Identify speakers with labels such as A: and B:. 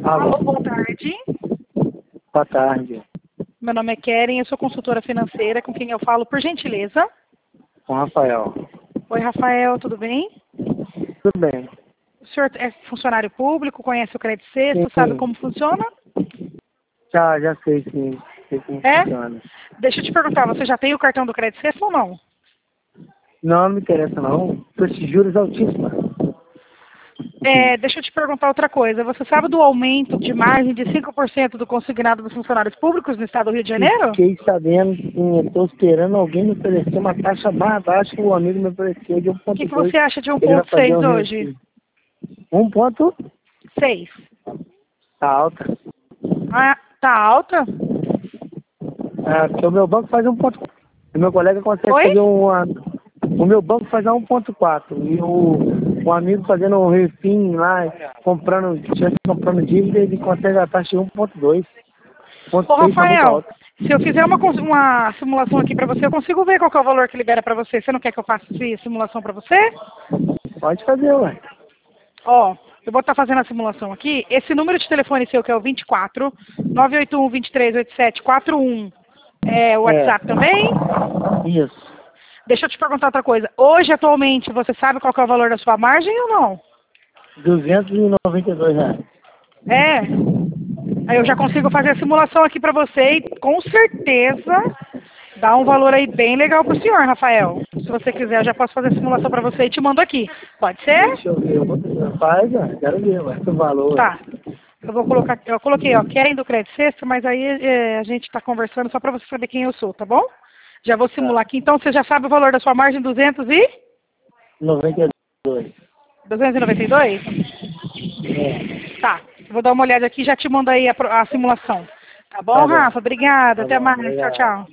A: Alô, boa tarde.
B: Boa tarde.
A: Meu nome é Keren, eu sou consultora financeira, com quem eu falo, por gentileza.
B: Com Rafael.
A: Oi, Rafael, tudo bem?
B: Tudo bem.
A: O senhor é funcionário público, conhece o Crédito Sexto, sabe
B: Sim.
A: como funciona?
B: Já sei sim. Sei como
A: É?
B: funciona.
A: Deixa eu te perguntar, você já tem o cartão do Crédito Sexto ou não?
B: Não me interessa não. Esses juros altíssimos.
A: Deixa eu te perguntar outra coisa. Você sabe do aumento de margem de 5% do consignado dos funcionários públicos no estado do Rio de Janeiro?
B: Fiquei sabendo, sim. Estou esperando alguém me oferecer uma taxa mais baixa que o amigo me ofereceu de
A: O que
B: 1,2.
A: você acha de
B: Ele vai fazer
A: 1,6 hoje?
B: 1 ponto?
A: 6.
B: Tá alta.
A: Ah, tá alta?
B: Porque o meu banco faz 1,4. O meu colega consegue
A: Oi?
B: fazer uma... O meu banco faz a 1,4. E o amigo fazendo um refim lá, comprando dívida, ele consegue a taxa de 1,2.
A: Ô,
B: 1,6 está muito
A: Rafael,
B: alto.
A: se eu fizer uma simulação aqui pra você, eu consigo ver qual que é o valor que libera pra você. Você não quer que eu faça essa simulação pra você?
B: Pode fazer, ué.
A: Ó, eu vou estar fazendo a simulação aqui. Esse número de telefone seu, que é o 24 981 23 8741, é o
B: É,
A: WhatsApp também?
B: isso.
A: Deixa eu te perguntar outra coisa. Hoje, atualmente, você sabe qual que é o valor da sua margem ou não?
B: R$ 292.
A: É. Aí eu já consigo fazer a simulação aqui pra você e com certeza dá um valor aí bem legal pro senhor, Rafael. Se você quiser, eu já posso fazer a simulação pra você e te mando aqui. Pode ser?
B: Deixa eu ver. Faz, ué. Quero ver, ué. O valor, ué.
A: Tá. Eu coloquei, ó, querem do Crédito Sexto, mas aí a gente tá conversando só pra você saber quem eu sou, tá bom? Já vou simular
B: Tá.
A: aqui. Então, você já sabe o valor da sua margem,
B: 92.
A: 292?
B: É.
A: Tá. Eu vou dar uma olhada aqui e já te mando aí a simulação. Tá bom,
B: Tá bom.
A: Rafa? Obrigada.
B: Tá
A: Até
B: bom.
A: mais. Tchau,
B: Obrigado.
A: tchau.